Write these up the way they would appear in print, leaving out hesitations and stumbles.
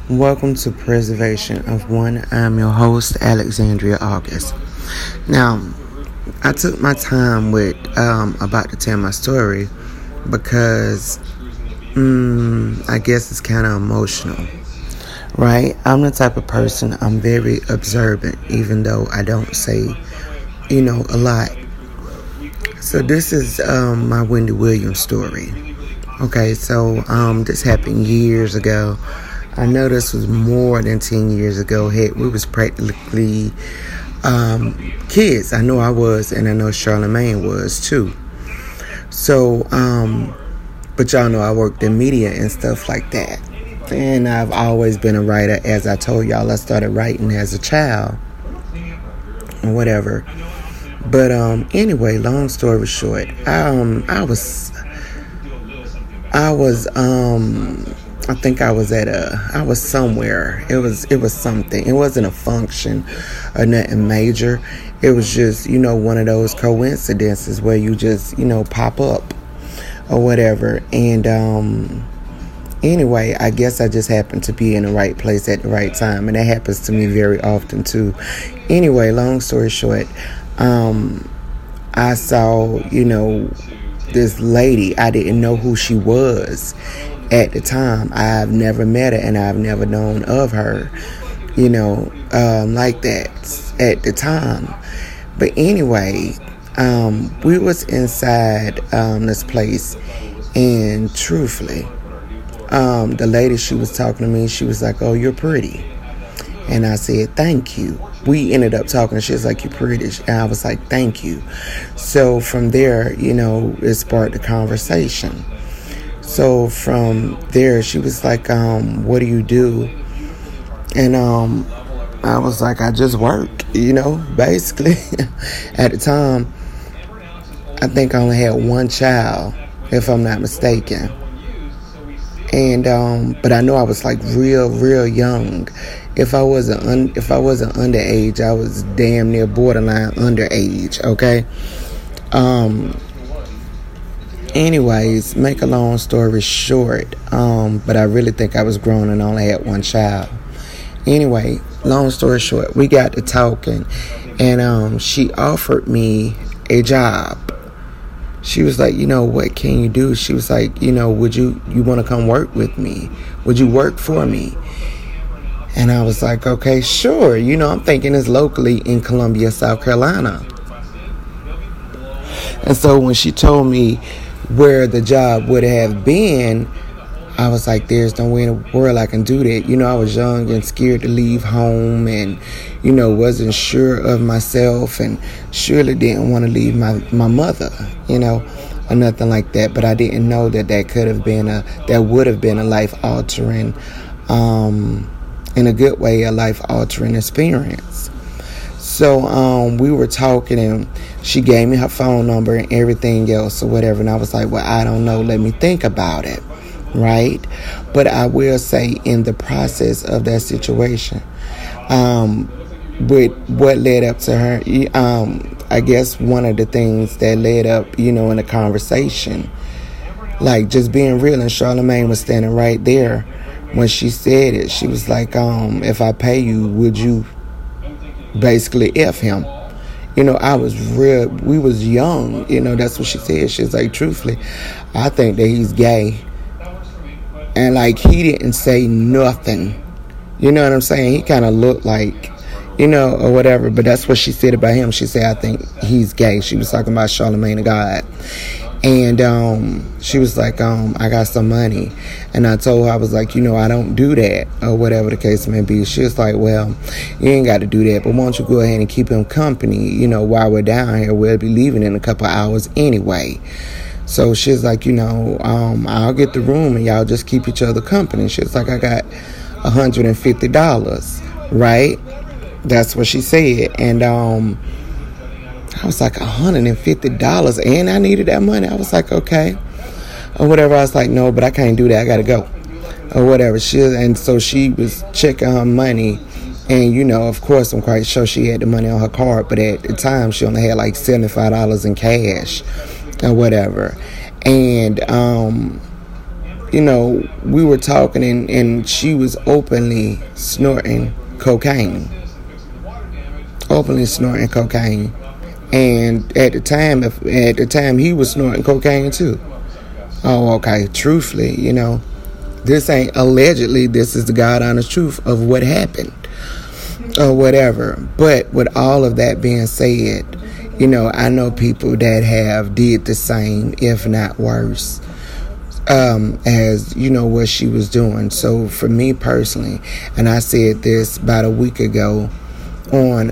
Welcome to Preservation of One. I'm your host, Alexandria August. Now, I took my time with about to tell my story because I guess it's kind of emotional, right? I'm the type of person, I'm very observant, even though I don't say, a lot. So this is my Wendy Williams story. Okay, so this happened years ago. I know this was more than 10 years ago. Heck, we was practically kids. I know I was, and I know Charlamagne was too. So, but y'all know I worked in media and stuff like that. And I've always been a writer. As I told y'all, I started writing as a child or whatever. But anyway, long story short, I think I was somewhere. It was something. It wasn't a function or nothing major. It was just, one of those coincidences where you just, pop up or whatever. And anyway, I guess I just happened to be in the right place at the right time. And that happens to me very often too. Anyway, long story short, I saw, this lady. I didn't know who she was at the time. I've never met her and I've never known of her, like that at the time. But anyway, we was inside this place, and truthfully, the lady, she was talking to me. She was like, "Oh, you're pretty." And I said, "Thank you." We ended up talking. She was like, "You're pretty." And I was like, "Thank you." So from there, it sparked a conversation. So from there, she was like, "What do you do?" And I was like, "I just work," basically. At the time, I think I only had one child, if I'm not mistaken. And but I know I was like real young. If I wasn't underage, I was damn near borderline underage. Okay. Anyways, make a long story short, but I really think I was grown and only had one child. Anyway, long story short, we got to talking, and she offered me a job. She was like, "What can you do?" She was like, "Would you want to come work with me? Would you work for me?" And I was like, "Okay, sure." I'm thinking it's locally in Columbia, South Carolina. And so when she told me where the job would have been, I was like, there's no way in the world I can do that. I was young and scared to leave home and, wasn't sure of myself and surely didn't want to leave my mother, or nothing like that. But I didn't know that would have been a life-altering, in a good way, a life-altering experience. So we were talking, and she gave me her phone number and everything else or whatever. And I was like, well, I don't know. Let me think about it. Right? But I will say, in the process of that situation, with what led up to her, I guess one of the things that led up, in the conversation, like just being real, and Charlamagne was standing right there when she said it. She was like, if I pay you, would you basically F him? I was real, we was young, that's what she said. She's like, truthfully, I think that he's gay. And like, he didn't say nothing. You know what I'm saying? He kind of looked like, or whatever. But that's what she said about him. She said, I think he's gay. She was talking about Charlamagne the God. And she was like, I got some money. And I told her, I was like, I don't do that, or whatever the case may be. She was like, well, you ain't got to do that, but why don't you go ahead and keep him company, while we're down here. We'll be leaving in a couple of hours anyway. So she's like, I'll get the room and y'all just keep each other company. She's like, I got $150, right? That's what she said. And I was like, $150, and I needed that money. I was like, okay, or whatever. I was like, no, but I can't do that. I gotta go, or whatever. And so she was checking her money, and of course, I'm quite sure she had the money on her card, but at the time, she only had like $75 in cash, or whatever. And we were talking and she was openly snorting cocaine. And at the time he was snorting cocaine too. Oh, okay. Truthfully, this ain't allegedly. This is the God honest truth of what happened or whatever. But with all of that being said, I know people that have did the same, if not worse, as what she was doing. So for me personally, and I said this about a week ago on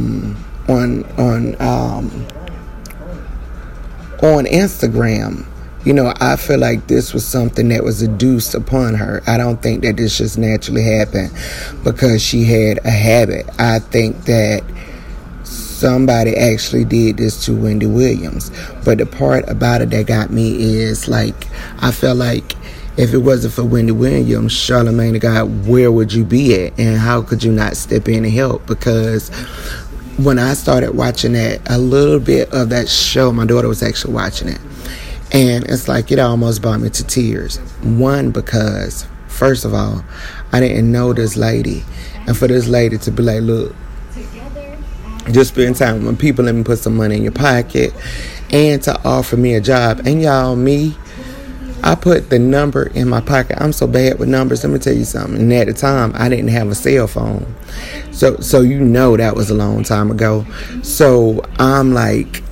Instagram. I feel like this was something that was induced upon her. I don't think that this just naturally happened because she had a habit. I think that somebody actually did this to Wendy Williams. But the part about it that got me is, I felt like if it wasn't for Wendy Williams, Charlamagne the God, where would you be at? And how could you not step in and help? Because when I started watching a little bit of that show, my daughter was actually watching it. And it's like it almost brought me to tears. One, because, first of all, I didn't know this lady. And for this lady to be like, look, just spend time with people, let me put some money in your pocket, and to offer me a job. And y'all, I put the number in my pocket. I'm so bad with numbers. Let me tell you something. And at the time, I didn't have a cell phone. So that was a long time ago. So I'm like,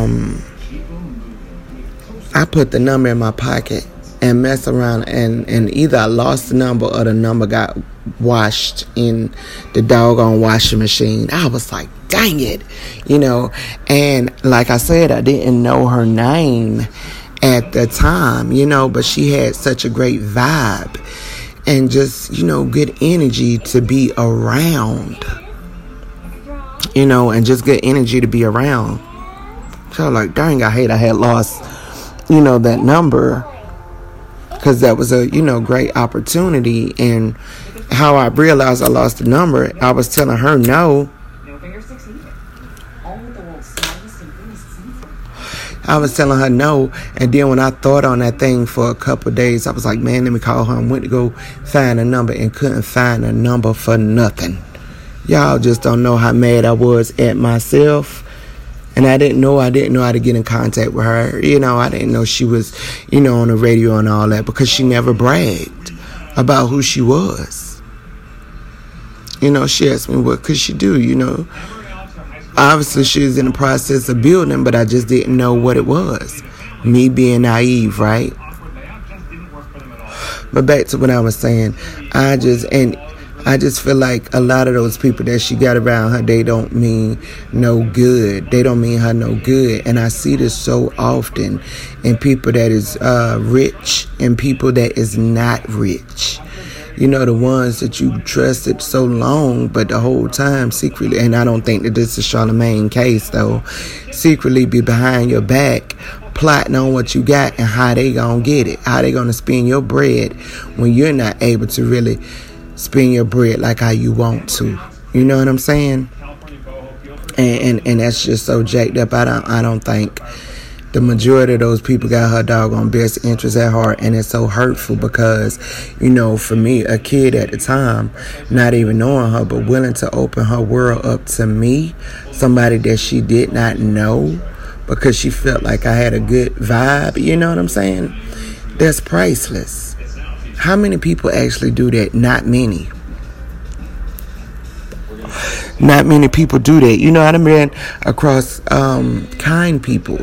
I put the number in my pocket and messed around and either I lost the number or the number got washed in the doggone washing machine. I was like, dang it, and like I said, I didn't know her name at the time, but she had such a great vibe and just, good energy to be around, and just good energy to be around. So like, dang, I had lost that number, because that was a great opportunity. And how I realized I lost the number, I was telling her no. And then when I thought on that thing for a couple of days, I was like, man, let me call her. I went to go find a number and couldn't find a number for nothing. Y'all just don't know how mad I was at myself. And I didn't know how to get in contact with her. I didn't know she was, on the radio and all that, because she never bragged about who she was. She asked me what could she do, Obviously, she was in the process of building, but I just didn't know what it was. Me being naive, right? But back to what I was saying, I just feel like a lot of those people that she got around her, they don't mean no good. They don't mean her no good. And I see this so often in people that is rich and people that is not rich. The ones that you trusted so long, but the whole time secretly, and I don't think that this is Charlamagne case though, secretly be behind your back, plotting on what you got and how they gonna get it, how they gonna spend your bread when you're not able to really spend your bread like how you want to. You know what I'm saying? And that's just so jacked up. I don't think the majority of those people got her doggone best interest at heart, and it's so hurtful because, for me, a kid at the time, not even knowing her, but willing to open her world up to me, somebody that she did not know, because she felt like I had a good vibe. You know what I'm saying? That's priceless. How many people actually do that? Not many. Not many people do that. I done been across kind people,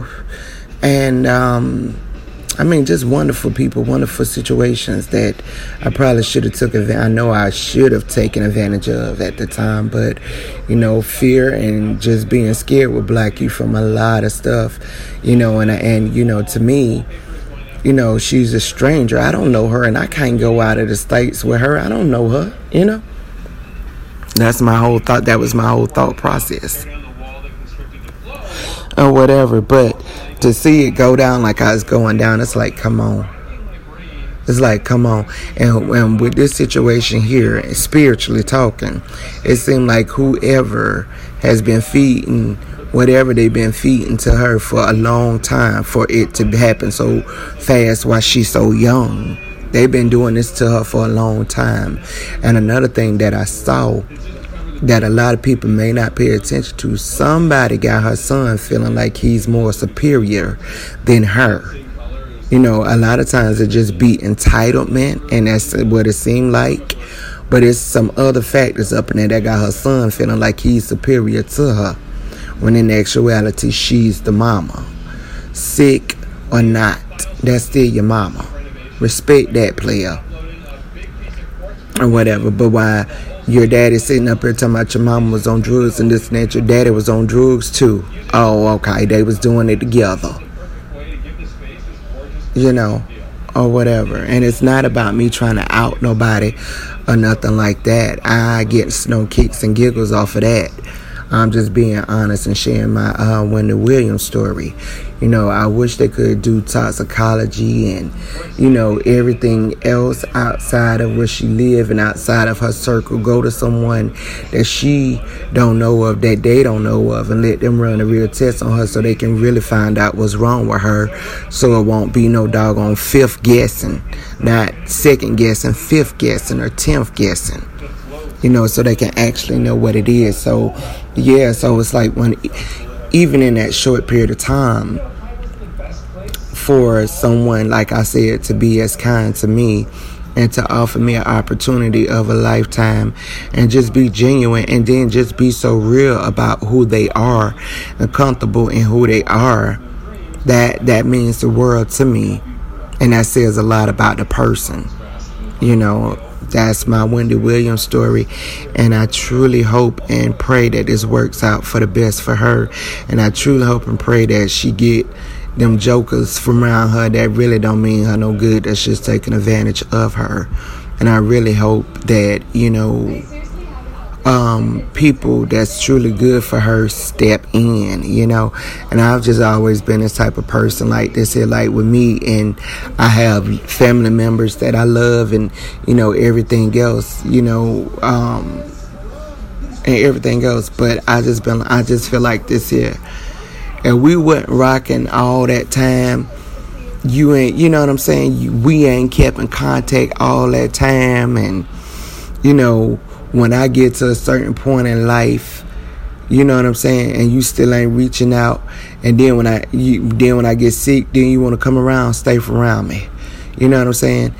and just wonderful people, wonderful situations that I probably should have took advantage. I know I should have taken advantage of at the time, but fear and just being scared will block you from a lot of stuff, and to me, she's a stranger. I don't know her, and I can't go out of the States with her. I don't know her, That's my whole thought. That was my whole thought process. Or whatever. But to see it go down like I was going down, it's like, come on. It's like, come on. And with this situation here, spiritually talking, it seemed like whoever has been feeding whatever they've been feeding to her for a long time for it to happen so fast while she's so young. They've been doing this to her for a long time. And another thing that I saw that a lot of people may not pay attention to, somebody got her son feeling like he's more superior than her. You know, a lot of times it just be entitlement, and that's what it seemed like. But it's some other factors up in there that got her son feeling like he's superior to her, when in actuality, she's the mama. Sick or not, that's still your mama. Respect that, player. Or whatever. But why your daddy sitting up here talking about your mama was on drugs and this and that, your daddy was on drugs too. Oh, okay, they was doing it together. You know, or whatever. And it's not about me trying to out nobody or nothing like that. I get no kicks and giggles off of that. I'm just being honest and sharing my Wendy Williams story. You know, I wish they could do toxicology and, you know, everything else outside of where she live and outside of her circle. Go to someone that she don't know of, that they don't know of, and let them run a real test on her so they can really find out what's wrong with her, so it won't be no doggone fifth guessing, not second guessing, fifth guessing, or 10th guessing. You know, so they can actually know what it is. So, yeah, so it's like when, even in that short period of time, for someone, like I said, to be as kind to me and to offer me an opportunity of a lifetime and just be genuine and then just be so real about who they are and comfortable in who they are, that means the world to me. And that says a lot about the person, you know. That's my Wendy Williams story, and I truly hope and pray that this works out for the best for her, and I truly hope and pray that she get them jokers from around her that really don't mean her no good, that's just taking advantage of her. And I really hope that, you know, people that's truly good for her step in, you know. And I've just always been this type of person like this here, like with me, and I have family members that I love, and, you know, everything else, you know, and everything else. But I just feel like this here, and we wasn't rocking all that time. You ain't, you know what I'm saying? We ain't kept in contact all that time, and, you know, when I get to a certain point in life, you know what I'm saying, and you still ain't reaching out, and then when I get sick, then you want to come around, stay around me. You know what I'm saying?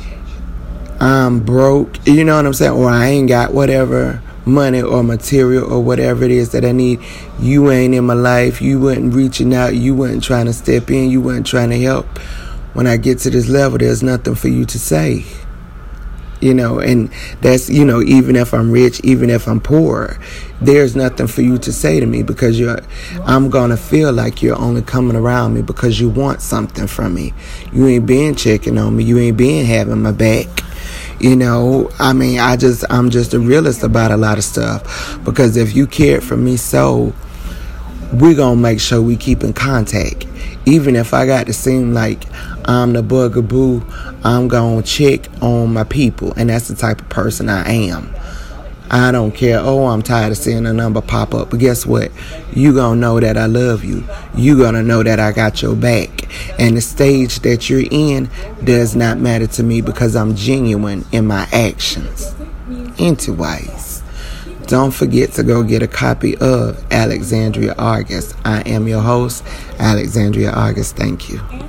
I'm broke, you know what I'm saying, or I ain't got whatever money or material or whatever it is that I need. You ain't in my life. You wasn't reaching out. You wasn't trying to step in. You wasn't trying to help. When I get to this level, there's nothing for you to say. You know, and that's, you know, even if I'm rich, even if I'm poor, there's nothing for you to say to me, because I'm going to feel like you're only coming around me because you want something from me. You ain't been checking on me. You ain't been having my back. You know, I mean, I'm just a realist about a lot of stuff, because if you cared for me so, we're going to make sure we keep in contact. Even if I got to seem like I'm the bugaboo, I'm going to check on my people. And that's the type of person I am. I don't care. Oh, I'm tired of seeing a number pop up. But guess what? You going to know that I love you. You going to know that I got your back. And the stage that you're in does not matter to me, because I'm genuine in my actions. Anyways, don't forget to go get a copy of Alexandria Argus. I am your host, Alexandria Argus. Thank you.